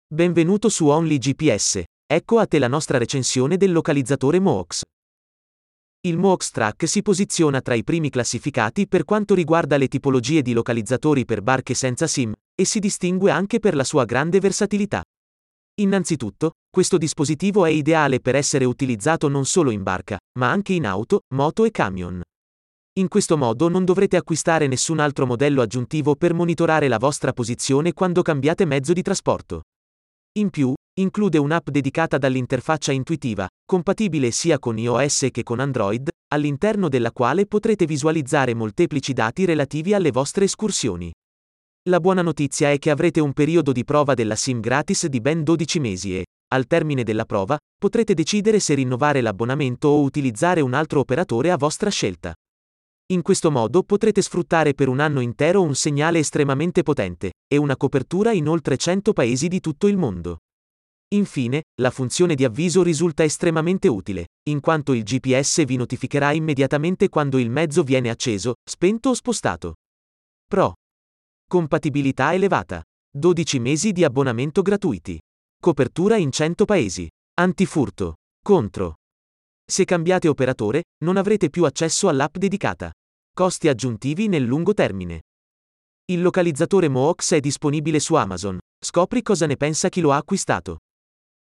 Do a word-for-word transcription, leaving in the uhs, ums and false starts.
Benvenuto su Only G P S. Ecco a te la nostra recensione del localizzatore Moox. Il Moox Track si posiziona tra i primi classificati per quanto riguarda le tipologie di localizzatori per barche senza SIM, e si distingue anche per la sua grande versatilità. Innanzitutto, questo dispositivo è ideale per essere utilizzato non solo in barca, ma anche in auto, moto e camion. In questo modo non dovrete acquistare nessun altro modello aggiuntivo per monitorare la vostra posizione quando cambiate mezzo di trasporto. In più, include un'app dedicata dall'interfaccia intuitiva, compatibile sia con iOS che con Android, all'interno della quale potrete visualizzare molteplici dati relativi alle vostre escursioni. La buona notizia è che avrete un periodo di prova della SIM gratis di ben dodici mesi e, al termine della prova, potrete decidere se rinnovare l'abbonamento o utilizzare un altro operatore a vostra scelta. In questo modo potrete sfruttare per un anno intero un segnale estremamente potente, e una copertura in oltre cento paesi di tutto il mondo. Infine, la funzione di avviso risulta estremamente utile, in quanto il G P S vi notificherà immediatamente quando il mezzo viene acceso, spento o spostato. Pro. Compatibilità elevata. dodici mesi di abbonamento gratuiti. Copertura in cento paesi. Antifurto. Contro. Se cambiate operatore, non avrete più accesso all'app dedicata. Costi aggiuntivi nel lungo termine. Il localizzatore Moox è disponibile su Amazon. Scopri cosa ne pensa chi lo ha acquistato.